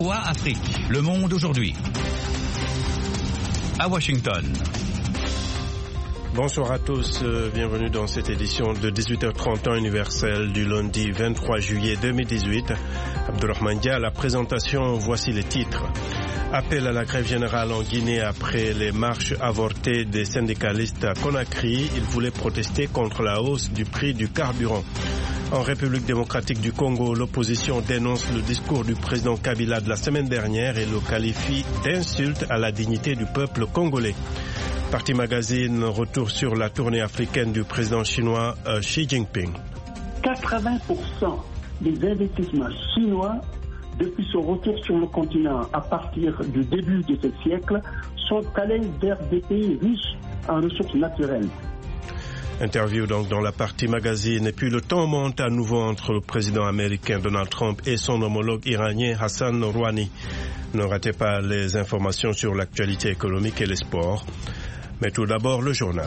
VOA Afrique, le monde aujourd'hui. À Washington. Bonsoir à tous, bienvenue dans cette édition de 18h30 temps universel du lundi 23 juillet 2018. Abdurrahman Dia à la présentation, voici les titres. Appel à la grève générale en Guinée après les marches avortées des syndicalistes à Conakry. Ils voulaient protester contre la hausse du prix du carburant. En République démocratique du Congo, l'opposition dénonce le discours du président Kabila de la semaine dernière et le qualifie d'insulte à la dignité du peuple congolais. Parti Magazine, retour sur la tournée africaine du président chinois Xi Jinping. 80% des investissements chinois, depuis son retour sur le continent à partir du début de ce siècle, sont allés vers des pays riches en ressources naturelles. Interview donc dans la partie magazine. Et puis le temps monte à nouveau entre le président américain Donald Trump et son homologue iranien Hassan Rouhani. Ne ratez pas les informations sur l'actualité économique et les sports. Mais tout d'abord, le journal.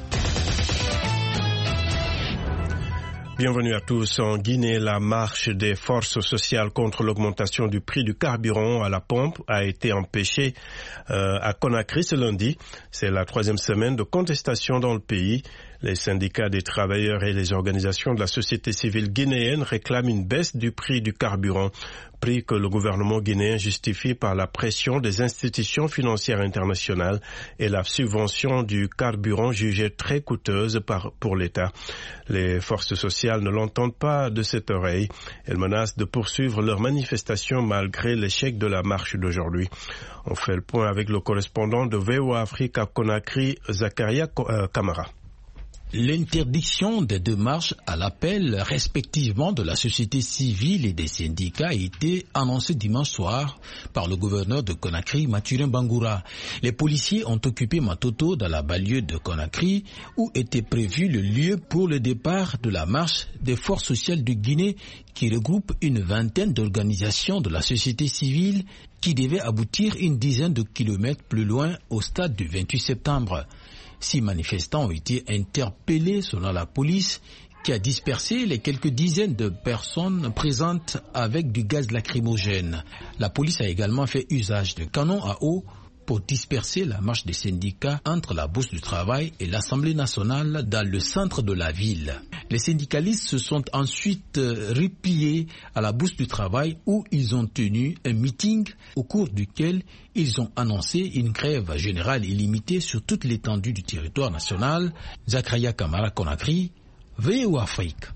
Bienvenue à tous. En Guinée, la marche des forces sociales contre l'augmentation du prix du carburant à la pompe a été empêchée à Conakry ce lundi. C'est la troisième semaine de contestation dans le pays. Les syndicats des travailleurs et les organisations de la société civile guinéenne réclament une baisse du prix du carburant, prix que le gouvernement guinéen justifie par la pression des institutions financières internationales et la subvention du carburant jugée très coûteuse pour l'État. Les forces sociales ne l'entendent pas de cette oreille. Elles menacent de poursuivre leur manifestation malgré l'échec de la marche d'aujourd'hui. On fait le point avec le correspondant de VOA Afrique à Conakry, Zakaria Kamara. L'interdiction des deux marches à l'appel respectivement de la société civile et des syndicats a été annoncée dimanche soir par le gouverneur de Conakry, Mathurin Bangoura. Les policiers ont occupé Matoto dans la banlieue de Conakry où était prévu le lieu pour le départ de la marche des forces sociales de Guinée qui regroupe une vingtaine d'organisations de la société civile qui devait aboutir une dizaine de kilomètres plus loin au stade du 28 septembre. 6 manifestants ont été interpellés selon la police qui a dispersé les quelques dizaines de personnes présentes avec du gaz lacrymogène. La police a également fait usage de canons à eau pour disperser la marche des syndicats entre la Bourse du Travail et l'Assemblée nationale dans le centre de la ville. Les syndicalistes se sont ensuite repliés à la Bourse du Travail où ils ont tenu un meeting au cours duquel ils ont annoncé une grève générale illimitée sur toute l'étendue du territoire national. Zakaria Kamara, Conakry, VOA Afrique.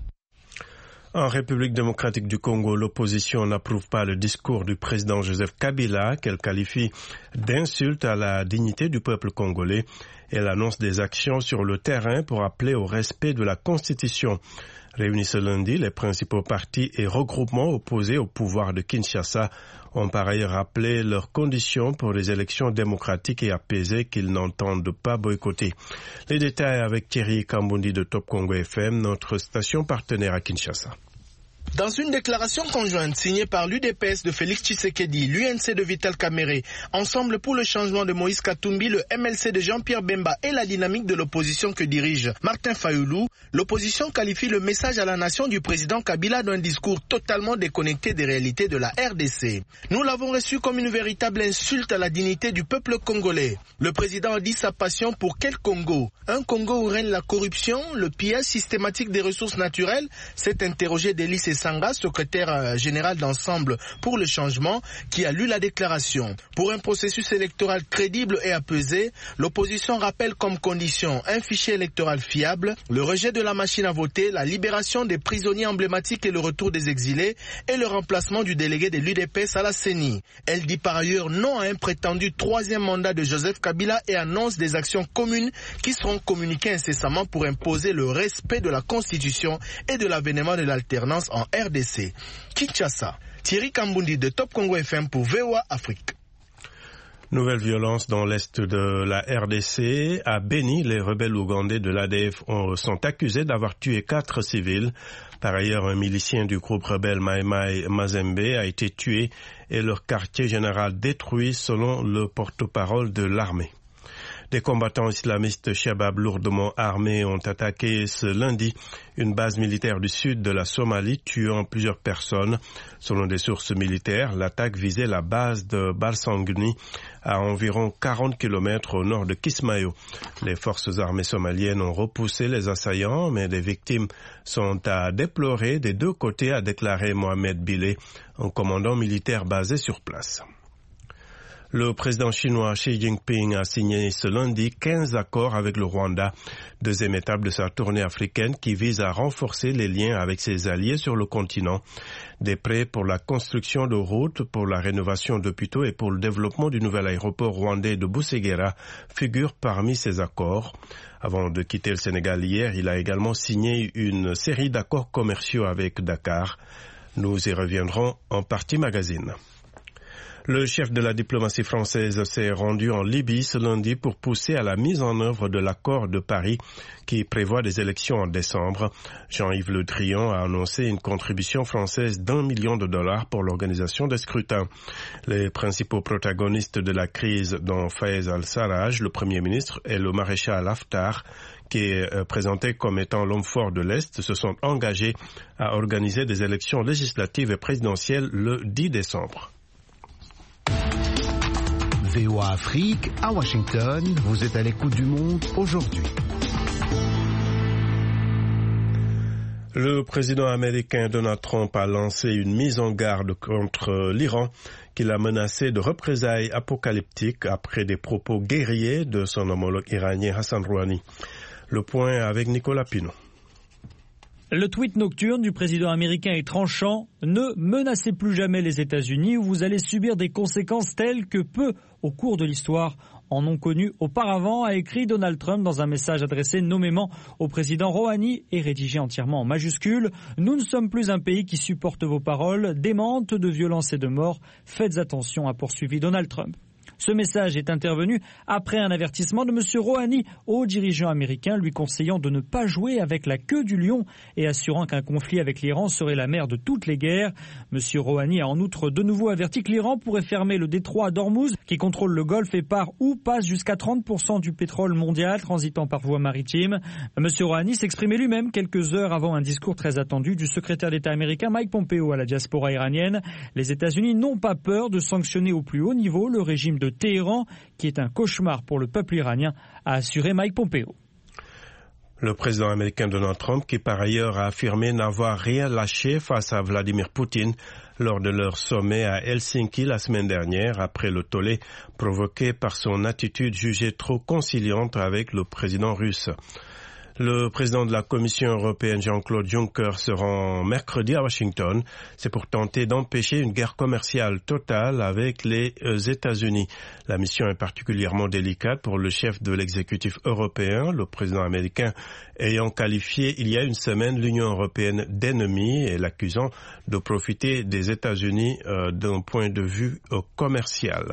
En République démocratique du Congo, l'opposition n'approuve pas le discours du président Joseph Kabila, qu'elle qualifie d'insulte à la dignité du peuple congolais. Elle annonce des actions sur le terrain pour appeler au respect de la Constitution. Réunis ce lundi, les principaux partis et regroupements opposés au pouvoir de Kinshasa ont par ailleurs appelé leurs conditions pour les élections démocratiques et apaisées qu'ils n'entendent pas boycotter. Les détails avec Thierry Kambundi de Top Congo FM, notre station partenaire à Kinshasa. Dans une déclaration conjointe signée par l'UDPS de Félix Tshisekedi, l'UNC de Vital Kamerhe, Ensemble pour le changement de Moïse Katumbi, le MLC de Jean-Pierre Bemba et la dynamique de l'opposition que dirige Martin Fayoulou, l'opposition qualifie le message à la nation du président Kabila d'un discours totalement déconnecté des réalités de la RDC. Nous l'avons reçu comme une véritable insulte à la dignité du peuple congolais. Le président a dit sa passion pour quel Congo? Un Congo où règne la corruption, le pillage systématique des ressources naturelles? S'est interrogé Délice Sanga, secrétaire général d'Ensemble pour le changement, qui a lu la déclaration. Pour un processus électoral crédible et apaisé, l'opposition rappelle comme condition un fichier électoral fiable, le rejet de la machine à voter, la libération des prisonniers emblématiques et le retour des exilés, et le remplacement du délégué de l'UDPS à la CENI. Elle dit par ailleurs non à un prétendu troisième mandat de Joseph Kabila et annonce des actions communes qui seront communiquées incessamment pour imposer le respect de la Constitution et de l'avènement de l'alternance en RDC. Kinshasa, Thierry Kambundi de Top Congo FM pour VOA Afrique. Nouvelle violence dans l'est de la RDC. À Beni, les rebelles ougandais de l'ADF sont accusés d'avoir tué 4 civils. Par ailleurs, un milicien du groupe rebelle Mai Mai Mazembe a été tué et leur quartier général détruit selon le porte-parole de l'armée. Des combattants islamistes Shabab lourdement armés ont attaqué ce lundi une base militaire du sud de la Somalie, tuant plusieurs personnes. Selon des sources militaires, l'attaque visait la base de Barsangni, à environ 40 km au nord de Kismayo. Les forces armées somaliennes ont repoussé les assaillants, mais des victimes sont à déplorer des deux côtés, a déclaré Mohamed Billé, un commandant militaire basé sur place. Le président chinois Xi Jinping a signé ce lundi 15 accords avec le Rwanda, deuxième étape de sa tournée africaine qui vise à renforcer les liens avec ses alliés sur le continent. Des prêts pour la construction de routes, pour la rénovation d'hôpitaux et pour le développement du nouvel aéroport rwandais de Busegera figurent parmi ces accords. Avant de quitter le Sénégal hier, il a également signé une série d'accords commerciaux avec Dakar. Nous y reviendrons en partie magazine. Le chef de la diplomatie française s'est rendu en Libye ce lundi pour pousser à la mise en œuvre de l'accord de Paris qui prévoit des élections en décembre. Jean-Yves Le Drian a annoncé une contribution française d'$1 million pour l'organisation des scrutins. Les principaux protagonistes de la crise, dont Fayez al-Sarraj, le Premier ministre, et le maréchal Haftar, qui est présenté comme étant l'homme fort de l'Est, se sont engagés à organiser des élections législatives et présidentielles le 10 décembre. VOA Afrique, à Washington, vous êtes à l'écoute du monde aujourd'hui. Le président américain Donald Trump a lancé une mise en garde contre l'Iran qu'il a menacé de représailles apocalyptiques après des propos guerriers de son homologue iranien Hassan Rouhani. Le point avec Nicolas Pinault. Le tweet nocturne du président américain est tranchant. Ne menacez plus jamais les États-Unis ou vous allez subir des conséquences telles que peu, au cours de l'histoire, en ont connu auparavant, a écrit Donald Trump dans un message adressé nommément au président Rouhani et rédigé entièrement en majuscules. Nous ne sommes plus un pays qui supporte vos paroles, démentes de violence et de mort. Faites attention, a poursuivi Donald Trump. Ce message est intervenu après un avertissement de M. Rouhani aux dirigeants américains lui conseillant de ne pas jouer avec la queue du lion et assurant qu'un conflit avec l'Iran serait la mère de toutes les guerres. M. Rouhani a en outre de nouveau averti que l'Iran pourrait fermer le détroit d'Ormuz qui contrôle le Golfe et par où passe jusqu'à 30% du pétrole mondial transitant par voie maritime. M. Rouhani s'exprimait lui-même quelques heures avant un discours très attendu du secrétaire d'État américain Mike Pompeo à la diaspora iranienne. Les États-Unis n'ont pas peur de sanctionner au plus haut niveau le régime de Téhéran, qui est un cauchemar pour le peuple iranien, a assuré Mike Pompeo. Le président américain Donald Trump, qui par ailleurs a affirmé n'avoir rien lâché face à Vladimir Poutine lors de leur sommet à Helsinki la semaine dernière, après le tollé provoqué par son attitude jugée trop conciliante avec le président russe. Le président de la Commission européenne, Jean-Claude Juncker, se rend mercredi à Washington. C'est pour tenter d'empêcher une guerre commerciale totale avec les États-Unis. La mission est particulièrement délicate pour le chef de l'exécutif européen, le président américain, ayant qualifié il y a une semaine l'Union européenne d'ennemi et l'accusant de profiter des États-Unis d'un point de vue commercial.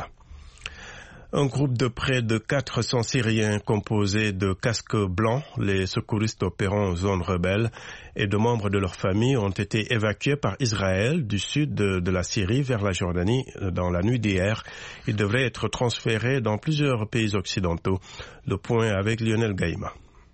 Un groupe de près de 400 Syriens composé de casques blancs, les secouristes opérant en zone rebelle, et de membres de leur famille ont été évacués par Israël du sud de la Syrie vers la Jordanie dans la nuit d'hier. Ils devraient être transférés dans plusieurs pays occidentaux. Le point avec Lionel Gaïma.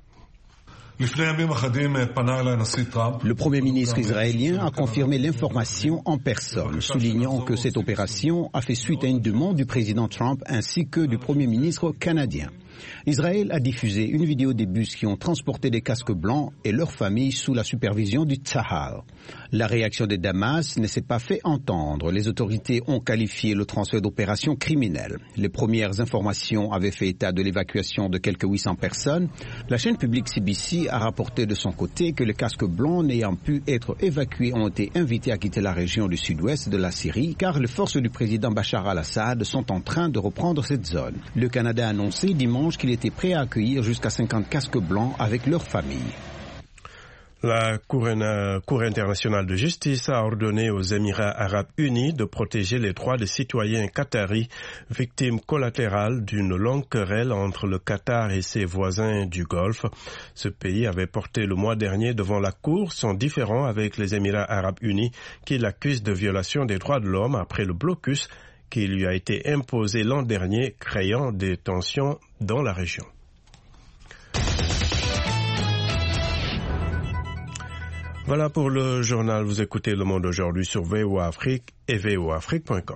Le Premier ministre israélien a confirmé l'information en personne, soulignant que cette opération a fait suite à une demande du président Trump ainsi que du Premier ministre canadien. Israël a diffusé une vidéo des bus qui ont transporté des casques blancs et leurs familles sous la supervision du Tzahal. La réaction de Damas ne s'est pas fait entendre. Les autorités ont qualifié le transfert d'opération criminelle. Les premières informations avaient fait état de l'évacuation de quelques 800 personnes. La chaîne publique CBC a rapporté de son côté que les casques blancs n'ayant pu être évacués ont été invités à quitter la région du sud-ouest de la Syrie car les forces du président Bachar al-Assad sont en train de reprendre cette zone. Le Canada a annoncé dimanche qu'il était prêt à accueillir jusqu'à 50 casques blancs avec leurs familles. La Cour internationale de justice a ordonné aux Émirats arabes unis de protéger les droits des citoyens qataris, victimes collatérales d'une longue querelle entre le Qatar et ses voisins du Golfe. Ce pays avait porté le mois dernier devant la Cour son différend avec les Émirats arabes unis qui l'accusent de violation des droits de l'homme après le blocus qui lui a été imposée l'an dernier, créant des tensions dans la région. Voilà pour le journal. Vous écoutez Le Monde aujourd'hui sur VOA Afrique et voaafrique.com.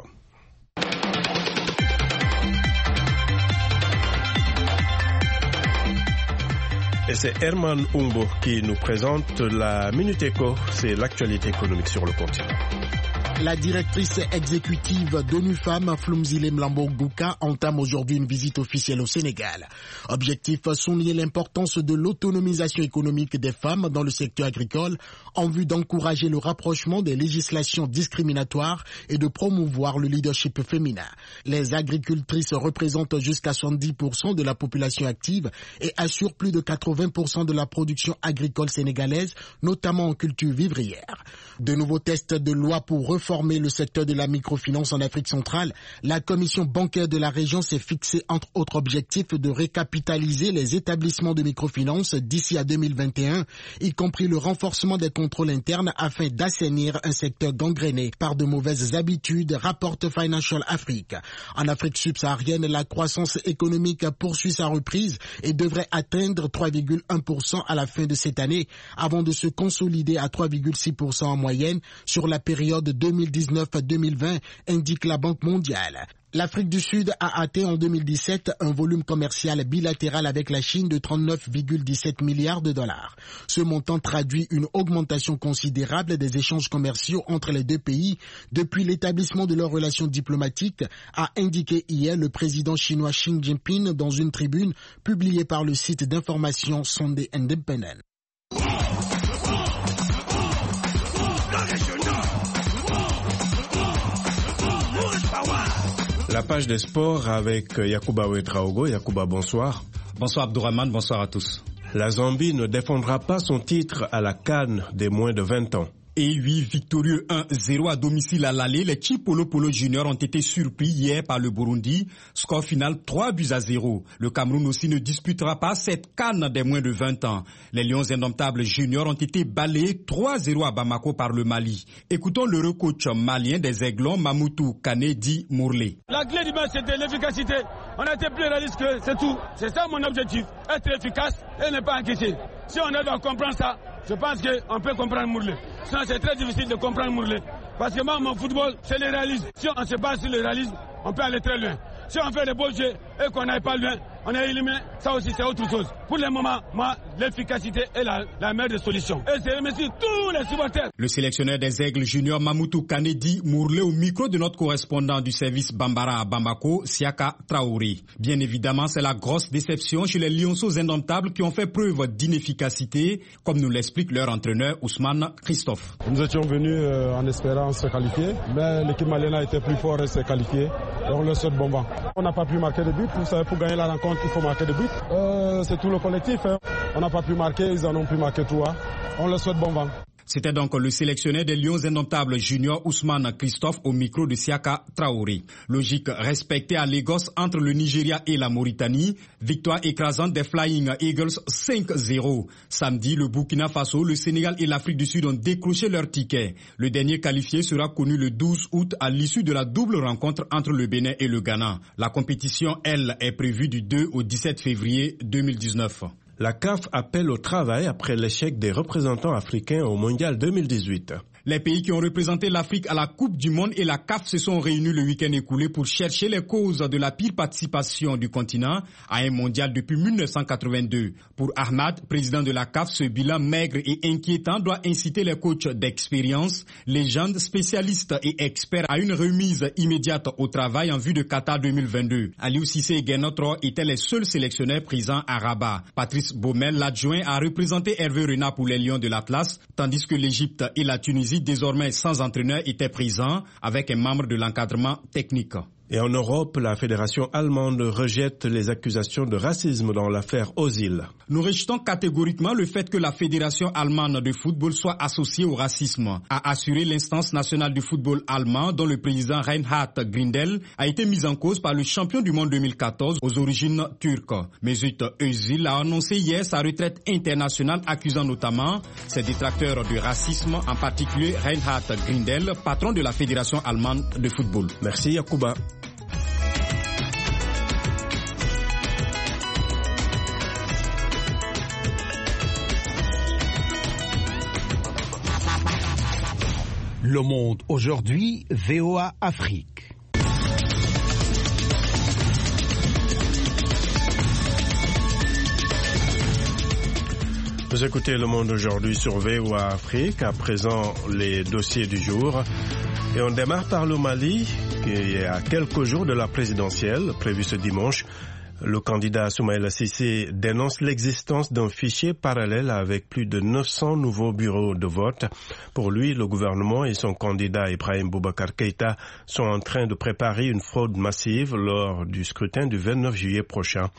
Et c'est Herman Umbo qui nous présente la Minute Éco, c'est l'actualité économique sur le continent. La directrice exécutive d'ONU Femmes, Flumzile Mlambo-Gouka, entame aujourd'hui une visite officielle au Sénégal. Objectif, souligner l'importance de l'autonomisation économique des femmes dans le secteur agricole en vue d'encourager le rapprochement des législations discriminatoires et de promouvoir le leadership féminin. Les agricultrices représentent jusqu'à 70% de la population active et assurent plus de 80% de la production agricole sénégalaise, notamment en culture vivrière. De nouveaux tests de loi pour reformer le secteur de la microfinance en Afrique centrale, la commission bancaire de la région s'est fixée entre autres objectifs de récapitaliser les établissements de microfinance d'ici à 2021, y compris le renforcement des contrôles internes afin d'assainir un secteur gangréné par de mauvaises habitudes, rapporte Financial Afrique. En Afrique subsaharienne, la croissance économique poursuit sa reprise et devrait atteindre 3,1% à la fin de cette année, avant de se consolider à 3,6% en moyenne sur la période 2019-2020, indique la Banque mondiale. L'Afrique du Sud a atteint en 2017 un volume commercial bilatéral avec la Chine de 39,17 milliards de dollars. Ce montant traduit une augmentation considérable des échanges commerciaux entre les deux pays depuis l'établissement de leurs relations diplomatiques, a indiqué hier le président chinois Xi Jinping dans une tribune publiée par le site d'information Sunday Independent. La page des sports avec Yacouba Ouedraogo. Yacouba, bonsoir. Bonsoir Abdourahmane, bonsoir à tous. La Zambie ne défendra pas son titre à la CAN des moins de 20 ans. Et oui, victorieux 1-0 à domicile à l'aller, les Chipolo Polo Juniors ont été surpris hier par le Burundi. Score final 3-0. Le Cameroun aussi ne disputera pas cette CAN des moins de 20 ans. Les Lions indomptables juniors ont été balayés 3-0 à Bamako par le Mali. Écoutons le coach malien des Aiglons, Mamoutou Kanedi Mourlé. La clé du match, c'était l'efficacité. On a été plus réaliste que c'est tout. C'est ça mon objectif, être efficace et ne pas encaisser. Si on doit comprendre ça, je pense qu'on peut comprendre Mourlé. Sinon, c'est très difficile de comprendre Mourlé. Parce que moi, mon football, c'est le réalisme. Si on se base sur le réalisme, on peut aller très loin. Si on fait des beaux jeux et qu'on n'aille pas loin, on est éliminé, ça aussi c'est autre chose. Pour le moment, moi, l'efficacité est la meilleure des solutions. Et je remercie tous les supporters. Le sélectionneur des Aigles juniors Mamoutou Kanedi Mourlé au micro de notre correspondant du service Bambara à Bamako, Siaka Traoré. Bien évidemment, c'est la grosse déception chez les Lionceaux indomptables qui ont fait preuve d'inefficacité, comme nous l'explique leur entraîneur Ousmane Christophe. Nous étions venus en espérant se qualifier, mais l'équipe malienne a été plus forte et s'est qualifiée. Et on le souhaite bon vent. On n'a pas pu marquer de but. Vous savez, pour gagner la rencontre, il faut marquer de but. C'est tout le collectif. Hein. On n'a pas pu marquer, ils en ont pu marquer 3. On le souhaite bon vent. C'était donc le sélectionneur des Lions indomptables juniors Ousmane Christophe au micro de Siaka Traoré. Logique respectée à Lagos entre le Nigeria et la Mauritanie. Victoire écrasante des Flying Eagles 5-0. Samedi, le Burkina Faso, le Sénégal et l'Afrique du Sud ont décroché leur ticket. Le dernier qualifié sera connu le 12 août à l'issue de la double rencontre entre le Bénin et le Ghana. La compétition, elle, est prévue du 2 au 17 février 2019. La CAF appelle au travail après l'échec des représentants africains au Mondial 2018. Les pays qui ont représenté l'Afrique à la Coupe du Monde et la CAF se sont réunis le week-end écoulé pour chercher les causes de la pire participation du continent à un mondial depuis 1982. Pour Ahmad, président de la CAF, ce bilan maigre et inquiétant doit inciter les coachs d'expérience, légendes, spécialistes et experts à une remise immédiate au travail en vue de Qatar 2022. Aliou Cissé et Guénotro étaient les seuls sélectionneurs présents à Rabat. Patrice Baumel, l'adjoint, a représenté Hervé Renard pour les Lions de l'Atlas, tandis que l'Égypte et la Tunisie, désormais sans entraîneur, étaient présents avec un membre de l'encadrement technique. Et en Europe, la fédération allemande rejette les accusations de racisme dans l'affaire Ozil. Nous rejetons catégoriquement le fait que la fédération allemande de football soit associée au racisme, a assuré l'instance nationale du football allemand dont le président Reinhard Grindel a été mis en cause par le champion du monde 2014 aux origines turques. Mesut Özil a annoncé hier sa retraite internationale, accusant notamment ses détracteurs de racisme, en particulier Reinhard Grindel, patron de la fédération allemande de football. Merci Yacouba. Le Monde aujourd'hui, VOA Afrique. Vous écoutez Le Monde aujourd'hui sur VOA Afrique. À présent, les dossiers du jour. Et on démarre par le Mali, qui est à quelques jours de la présidentielle, prévue ce dimanche. Le candidat Soumaïla Cissé dénonce l'existence d'un fichier parallèle avec plus de 900 nouveaux bureaux de vote. Pour lui, le gouvernement et son candidat Ibrahim Boubacar Keïta sont en train de préparer une fraude massive lors du scrutin du 29 juillet prochain.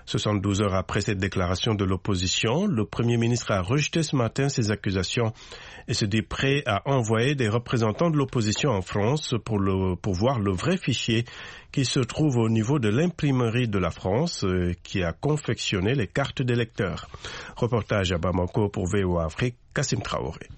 72 heures après cette déclaration de l'opposition, le Premier ministre a rejeté ce matin ces accusations et se dit prêt à envoyer des représentants de l'opposition en France pour voir le vrai fichier qui se trouve au niveau de l'imprimerie de la France qui a confectionné les cartes d'électeurs. Reportage à Bamako pour VOA Afrique, Kassim Traoré.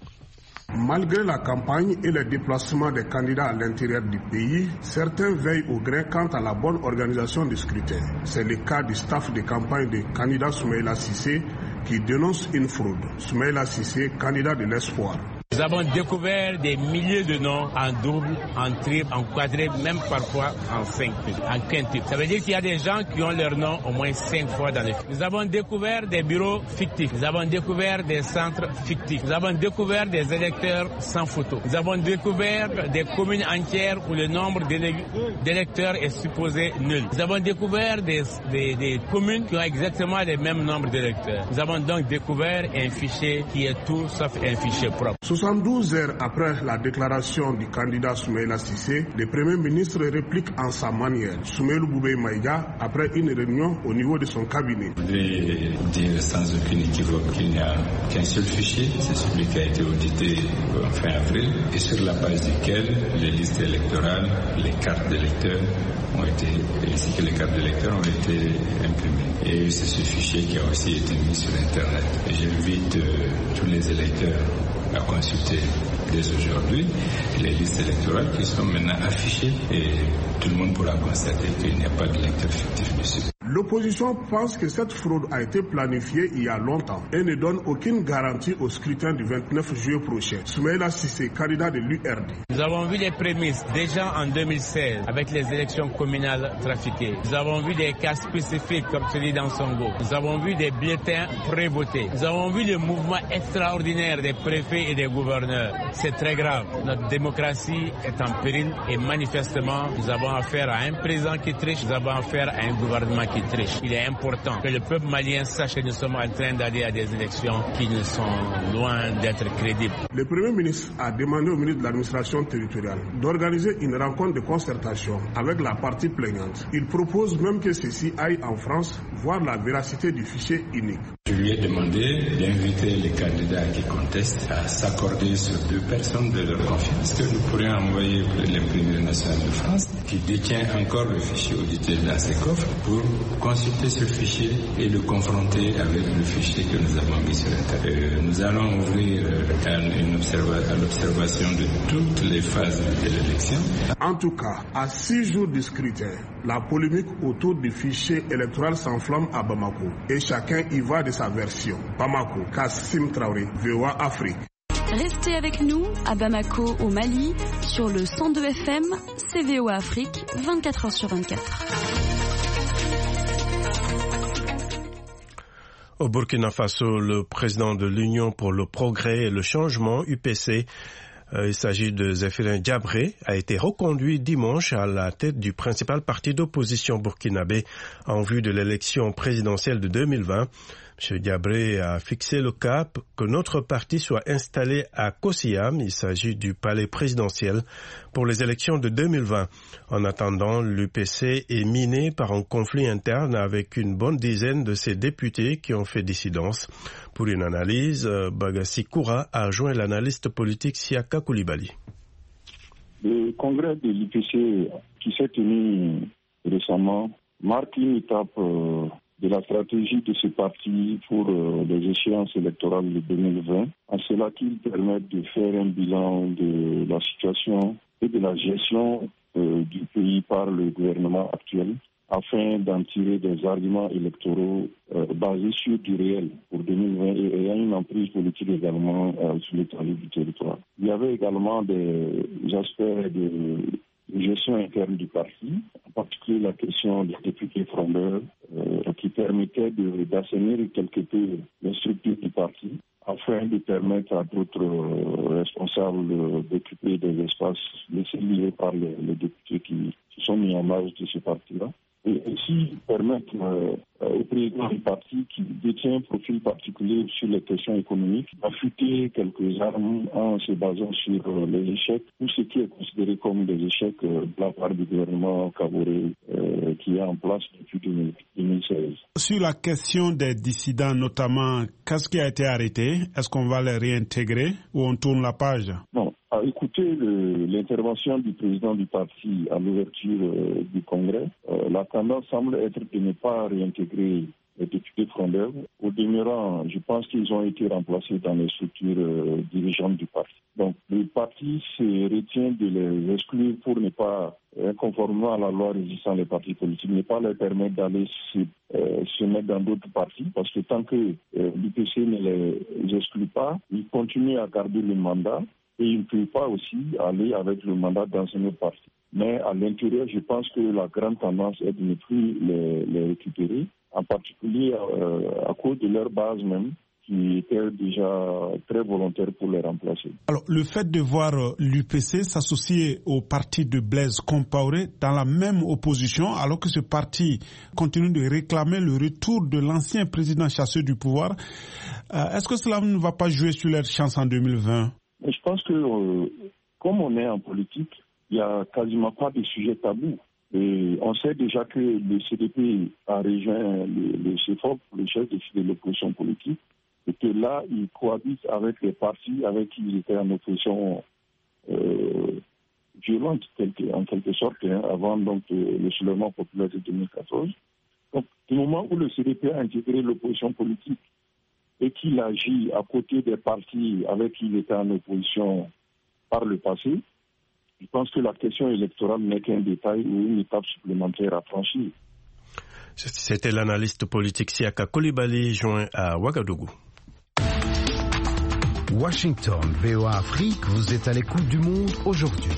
Malgré la campagne et les déplacements des candidats à l'intérieur du pays, certains veillent au grain quant à la bonne organisation du scrutin. C'est le cas du staff de campagne du candidat Soumaïla Cissé qui dénonce une fraude. Soumaïla Cissé, candidat de l'Espoir. Nous avons découvert des milliers de noms en double, en triple, en quadruple, même parfois en quintuple. Ça veut dire qu'il y a des gens qui ont leur nom au moins 5 fois dans les fiches. Nous avons découvert des bureaux fictifs. Nous avons découvert des centres fictifs. Nous avons découvert des électeurs sans photo. Nous avons découvert des communes entières où le nombre d'électeurs est supposé nul. Nous avons découvert des communes qui ont exactement le même nombre d'électeurs. Nous avons donc découvert un fichier qui est tout sauf un fichier propre. 72 heures après la déclaration du candidat Soumaïla Cissé, le Premier ministre réplique en sa manière. Soumaïla Boubé Maïga, après une réunion au niveau de son cabinet. Je voudrais dire sans aucune équivoque qu'il n'y a qu'un seul fichier, c'est celui qui a été audité en fin avril, et sur la base duquel les listes électorales, les cartes d'électeurs ont été, ainsi que les cartes d'électeurs ont été imprimées. Et c'est ce fichier qui a aussi été mis sur Internet. Et j'invite tous les électeurs à consulter dès aujourd'hui les listes électorales qui sont maintenant affichées et tout le monde pourra constater qu'il n'y a pas d'électeurs fictifs dessus. L'opposition pense que cette fraude a été planifiée il y a longtemps et ne donne aucune garantie au scrutin du 29 juillet prochain. Soumaïla Cissé, candidat de l'URD. Nous avons vu les prémices déjà en 2016 avec les élections communales trafiquées. Nous avons vu des cas spécifiques comme celui d'Ansongo. Nous avons vu des bulletins pré-votés. Nous avons vu le mouvement extraordinaire des préfets et des gouverneurs. C'est très grave. Notre démocratie est en péril et manifestement nous avons affaire à un président qui triche, nous avons affaire à un gouvernement qui triche. Il est important que le peuple malien sache que nous sommes en train d'aller à des élections qui ne sont loin d'être crédibles. Le Premier ministre a demandé au ministre de l'administration territoriale d'organiser une rencontre de concertation avec la partie plaignante. Il propose même que ceci aille en France voir la véracité du fichier unique. Je lui ai demandé d'inviter les candidats qui contestent à s'accorder sur 2 personnes de leur confiance que nous pourrions envoyer l'imprimerie nationale de France qui détient encore le fichier audité dans ses coffres pour consulter ce fichier et le confronter avec le fichier que nous avons mis sur Internet. Nous allons ouvrir à l'observation de toutes les phases de l'élection. En tout cas, à 6 jours du scrutin, la polémique autour du fichier électoral s'enflamme à Bamako et chacun y va de sa version. Bamako, Kassim Traoré, VOA Afrique. Restez avec nous à Bamako au Mali sur le 102 FM, c'est VOA Afrique, 24 heures sur 24. Au Burkina Faso, le président de l'Union pour le progrès et le changement, UPC, il s'agit de Zéphirin Diabré, a été reconduit dimanche à la tête du principal parti d'opposition burkinabé en vue de l'élection présidentielle de 2020. M. Diabré a fixé le cap que notre parti soit installé à Kosiam, il s'agit du palais présidentiel, pour les élections de 2020. En attendant, l'UPC est miné par un conflit interne avec une bonne dizaine de ses députés qui ont fait dissidence. Pour une analyse, Bagassi Koura a rejoint l'analyste politique Siaka Koulibaly. Le congrès de l'UPC qui s'est tenu récemment marque une étape de la stratégie de ce parti pour les échéances électorales de 2020, en cela qu'il permet de faire un bilan de la situation et de la gestion du pays par le gouvernement actuel, afin d'en tirer des arguments électoraux basés sur du réel pour 2020 et ayant une emprise politique également sur l'étendue du territoire. Il y avait également des aspects de gestion interne du parti, en particulier la question des députés frondeurs qui permettait d'assainir quelque peu les structures du parti afin de permettre à d'autres responsables d'occuper des espaces laissés liés par les députés qui se sont mis en marge de ce parti-là. Et aussi permettre au président du parti qui détient un profil particulier sur les questions économiques d'affûter quelques armes en se basant sur les échecs, tout ce qui est considéré comme des échecs de la part du gouvernement Kaboré qui est en place depuis 2016. Sur la question des dissidents notamment, qu'est-ce qui a été arrêté? Est-ce qu'on va les réintégrer ou on tourne la page? Non. À écouter l'intervention du président du parti à l'ouverture du congrès, la tendance semble être de ne pas réintégrer les députés frondeurs. Au demeurant, je pense qu'ils ont été remplacés dans les structures dirigeantes du parti. Donc le parti se retient de les exclure pour ne pas, conformément à la loi régissant les partis politiques, ne pas leur permettre d'aller se mettre dans d'autres partis, parce que tant que l'UPC ne les exclut pas, ils continuent à garder le mandat. Et ils ne peuvent pas aussi aller avec le mandat dans un autre parti. Mais à l'intérieur, je pense que la grande tendance est de ne plus les récupérer, en particulier à cause de leur base même, qui était déjà très volontaire pour les remplacer. Alors, le fait de voir l'UPC s'associer au parti de Blaise Compaoré dans la même opposition, alors que ce parti continue de réclamer le retour de l'ancien président chasseur du pouvoir, est-ce que cela ne va pas jouer sur leur chance en 2020? Je pense que, comme on est en politique, il n'y a quasiment pas de sujet tabou. Et on sait déjà que le CDP a rejoint le CFOP, le chef de l'opposition politique, et que là, il cohabite avec les partis avec qui il était en opposition violente, en quelque sorte, avant donc, le soulèvement populaire de 2014. Donc, du moment où le CDP a intégré l'opposition politique, et qu'il agit à côté des partis avec qui il était en opposition par le passé, je pense que la question électorale n'est qu'un détail ou une étape supplémentaire à franchir. C'était l'analyste politique Siaka Koulibaly, joint à Ouagadougou. Washington, VOA Afrique, vous êtes à l'écoute du monde aujourd'hui.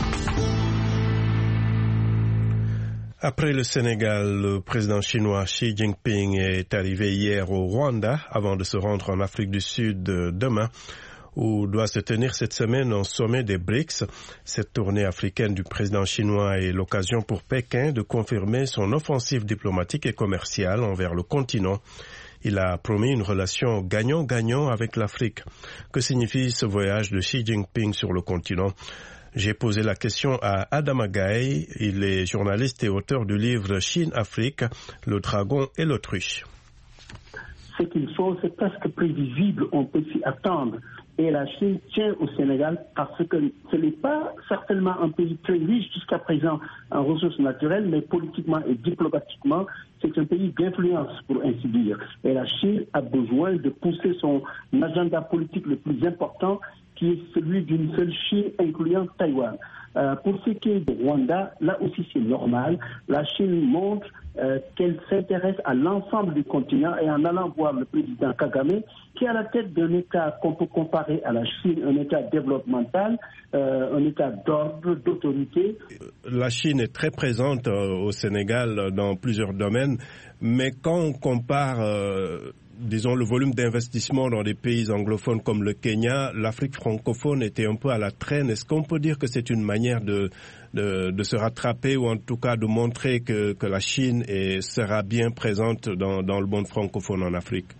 Après le Sénégal, le président chinois Xi Jinping est arrivé hier au Rwanda avant de se rendre en Afrique du Sud demain, où doit se tenir cette semaine un sommet des BRICS. Cette tournée africaine du président chinois est l'occasion pour Pékin de confirmer son offensive diplomatique et commerciale envers le continent. Il a promis une relation gagnant-gagnant avec l'Afrique. Que signifie ce voyage de Xi Jinping sur le continent? J'ai posé la question à Adama Gaye, il est journaliste et auteur du livre Chine-Afrique, le dragon et l'autruche. Ce qu'ils font, c'est presque prévisible, on peut s'y attendre. Et la Chine tient au Sénégal parce que ce n'est pas certainement un pays très riche jusqu'à présent en ressources naturelles, mais politiquement et diplomatiquement, c'est un pays d'influence, pour ainsi dire. Et la Chine a besoin de pousser son agenda politique le plus important, qui est celui d'une seule Chine, incluant Taïwan. Pour ce qui est du Rwanda, là aussi c'est normal. La Chine montre qu'elle s'intéresse à l'ensemble du continent et en allant voir le président Kagame, qui est à la tête d'un État qu'on peut comparer à la Chine, un État développemental, un État d'ordre, d'autorité. La Chine est très présente au Sénégal dans plusieurs domaines, mais quand on compare disons, le volume d'investissement dans des pays anglophones comme le Kenya, l'Afrique francophone était un peu à la traîne. Est-ce qu'on peut dire que c'est une manière de se rattraper ou en tout cas de montrer que la Chine sera bien présente dans le monde francophone en Afrique?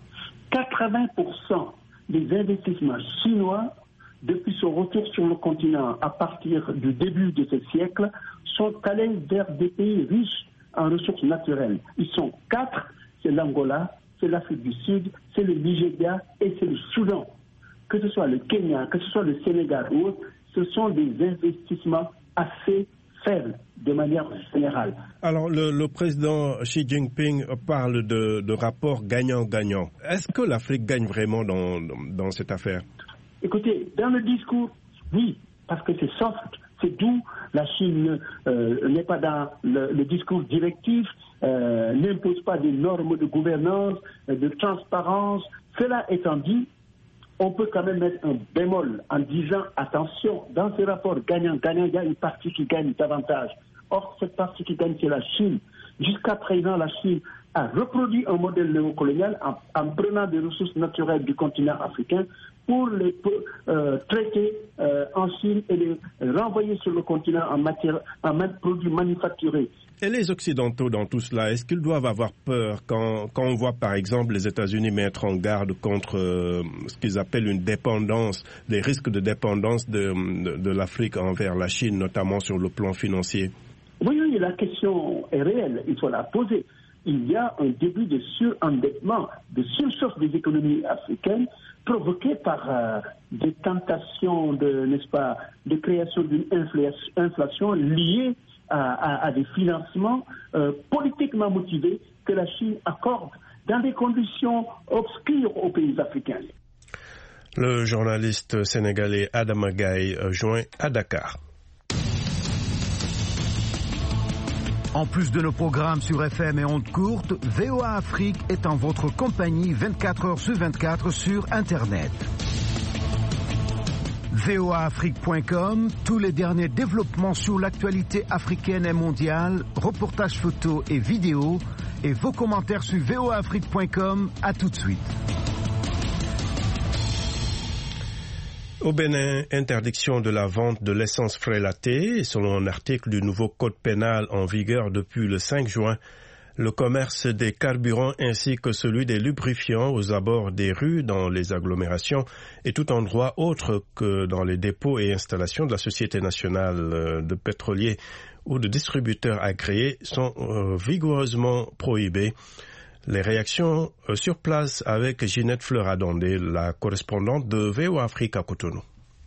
80% des investissements chinois, depuis son retour sur le continent à partir du début de ce siècle, sont allés vers des pays riches en ressources naturelles. Ils sont 4, c'est l'Angola, c'est l'Afrique du Sud, c'est le Nigeria et c'est le Soudan. Que ce soit le Kenya, que ce soit le Sénégal ou autre, ce sont des investissements assez faibles de manière générale. Alors le président Xi Jinping parle de rapport gagnant-gagnant. Est-ce que l'Afrique gagne vraiment dans cette affaire? Écoutez, dans le discours, oui, parce que c'est soft, c'est doux. La Chine n'est pas dans le discours directif, n'impose pas des normes de gouvernance, de transparence. Cela étant dit, on peut quand même mettre un bémol en disant attention, dans ce rapport gagnant-gagnant, il y a une partie qui gagne davantage. Or, cette partie qui gagne, c'est la Chine. Jusqu'à présent, la Chine a reproduit un modèle néocolonial en prenant des ressources naturelles du continent africain pour les traiter en Chine et les renvoyer sur le continent en produits manufacturés. Et les Occidentaux dans tout cela, est-ce qu'ils doivent avoir peur quand on voit par exemple les États-Unis mettre en garde contre ce qu'ils appellent une dépendance, des risques de dépendance de l'Afrique envers la Chine, notamment sur le plan financier? Oui, la question est réelle, il faut la poser. Il y a un début de surendettement, de surchauffe des économies africaines provoqué par des tentations de création d'une inflation liée à des financements politiquement motivés que la Chine accorde dans des conditions obscures aux pays africains. Le journaliste sénégalais Adama Gaye joint à Dakar. En plus de nos programmes sur FM et ondes courtes, VOA Afrique est en votre compagnie 24 heures sur 24 sur Internet. voaafrique.com, tous les derniers développements sur l'actualité africaine et mondiale, reportages photos et vidéos, et vos commentaires sur voaafrique.com. À tout de suite. Au Bénin, interdiction de la vente de l'essence frélatée. Selon un article du nouveau code pénal en vigueur depuis le 5 juin, le commerce des carburants ainsi que celui des lubrifiants aux abords des rues, dans les agglomérations et tout endroit autre que dans les dépôts et installations de la Société nationale de pétroliers ou de distributeurs agréés sont vigoureusement prohibés. Les réactions sur place avec Ginette Fleuradondé, la correspondante de VOA Afrique à Cotonou.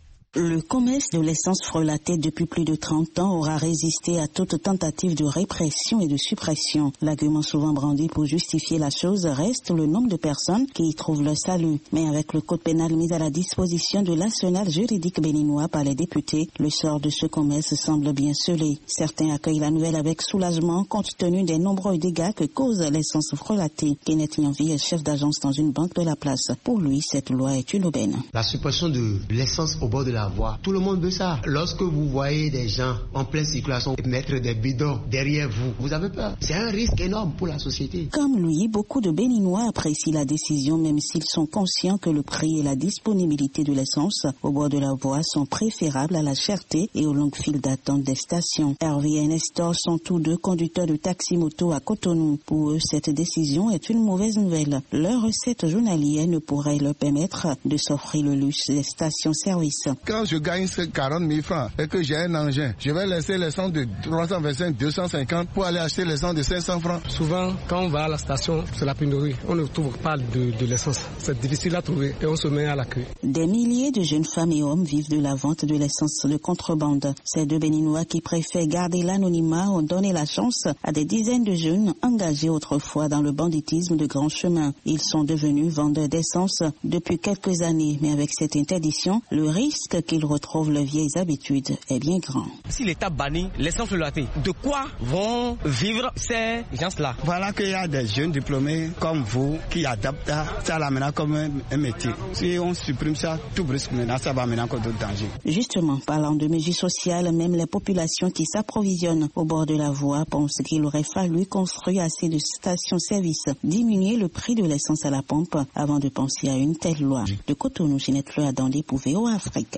Le commerce de l'essence frelatée depuis plus de 30 ans aura résisté à toute tentative de répression et de suppression. L'argument souvent brandi pour justifier la chose reste le nombre de personnes qui y trouvent leur salut. Mais avec le code pénal mis à la disposition de l'arsenal juridique béninois par les députés, le sort de ce commerce semble bien scellé. Certains accueillent la nouvelle avec soulagement compte tenu des nombreux dégâts que cause l'essence frelatée. Kenneth Yanvi est chef d'agence dans une banque de la place. Pour lui, cette loi est une aubaine. La suppression de l'essence au bord de la voie, tout le monde veut ça. Lorsque vous voyez des gens en pleine circulation mettre des bidons derrière vous, vous avez peur. C'est un risque énorme pour la société. Comme lui, beaucoup de Béninois apprécient la décision, même s'ils sont conscients que le prix et la disponibilité de l'essence au bord de la voie sont préférables à la cherté et aux longues files d'attente des stations. Hervé et Nestor sont tous deux conducteurs de taxi-moto à Cotonou. Pour eux, cette décision est une mauvaise nouvelle. Leur recette journalière ne pourrait leur permettre de s'offrir le luxe des stations-service. Quand je gagne 40 000 francs et que j'ai un engin, je vais laisser l'essence de 325, 250 pour aller acheter l'essence de 500 francs. Souvent, quand on va à la station, c'est la pénurie. On ne trouve pas de l'essence. C'est difficile à trouver et on se met à la queue. Des milliers de jeunes femmes et hommes vivent de la vente de l'essence de contrebande. Ces deux Béninois qui préfèrent garder l'anonymat ont donné la chance à des dizaines de jeunes engagés autrefois dans le banditisme de grands chemins. Ils sont devenus vendeurs d'essence depuis quelques années, mais avec cette interdiction, le risque qu'ils retrouvent leurs vieilles habitudes est bien grand. Si l'État bannit l'essence frelatée, de quoi vont vivre ces gens-là? Voilà qu'il y a des jeunes diplômés comme vous qui adaptent ça là maintenant comme un métier. Si on supprime ça, tout brusque maintenant, ça va maintenant encore d'autres dangers. Justement, parlant de mesures sociales, même les populations qui s'approvisionnent au bord de la voie pensent qu'il aurait fallu construire assez de stations-service, diminuer le prix de l'essence à la pompe avant de penser à une telle loi. De Cotonou, Ginette Fleuradondé pour VOA Afrique.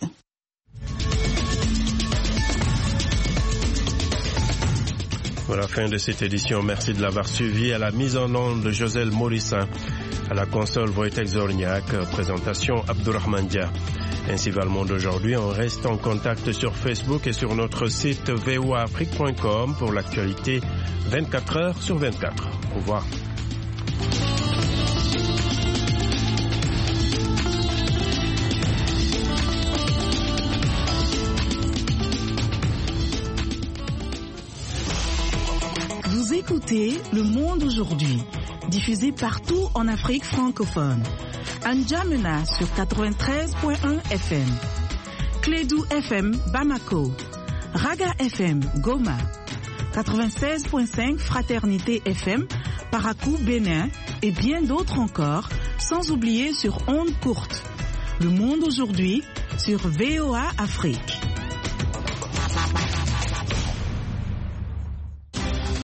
Voilà, fin de cette édition. Merci de l'avoir suivi. À la mise en onde de Joselle Morissin. À la console, Wojtek Zorniak, présentation Abdourahmane Dia. Ainsi va le monde aujourd'hui. On reste en contact sur Facebook et sur notre site voaafrique.com pour l'actualité 24 heures sur 24. Au revoir. Vous écoutez Le Monde aujourd'hui, diffusé partout en Afrique francophone. N'Djamena sur 93.1 FM, Clédou FM Bamako, Raga FM Goma, 96.5 Fraternité FM Parakou Bénin et bien d'autres encore, sans oublier sur ondes courtes. Le Monde aujourd'hui sur VOA Afrique.